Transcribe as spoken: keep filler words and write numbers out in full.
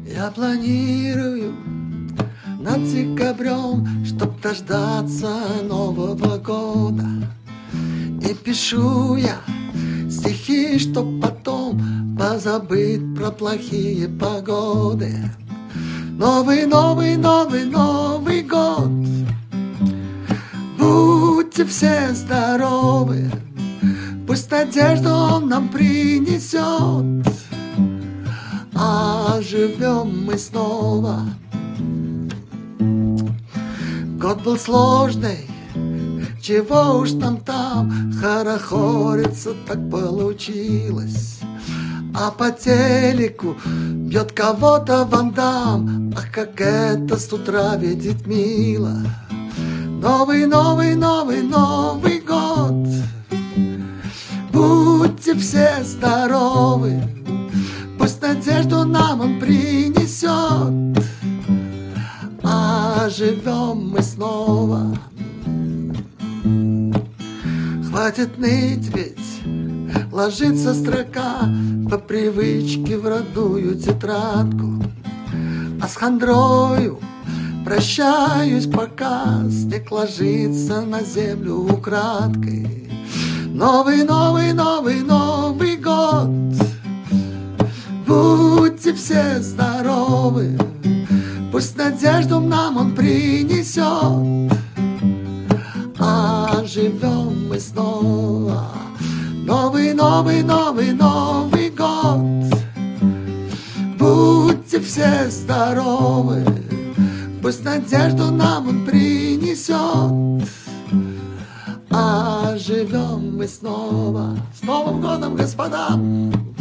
Я планирую над декабрем, чтоб дождаться Нового года. И пишу я стихи, чтоб потом позабыть про плохие погоды. Новый, новый, новый, Новый год. Будьте все здоровы, пусть надежду он нам принесет, а живем мы снова. Год был сложный, чего уж там там, хорохориться так получилось. А по телеку бьет кого-то Ван Дам, ах, как это с утра видеть мило. Новый, новый, новый, Новый год. Будьте все здоровы, пусть надежду нам он принесет, а живем мы снова. Хватит ныть, ведь ложится строка по привычке в родную тетрадку. А с хандрою прощаюсь, пока снег ложится на землю украдкой. Новый, новый, новый, Новый год. Будьте все здоровы, пусть надежду нам он принесет, а живем мы снова. Новый, новый, новый, Новый год. Будьте все здоровы, пусть надежду нам он принесет, а живем мы снова. С Новым годом, господа!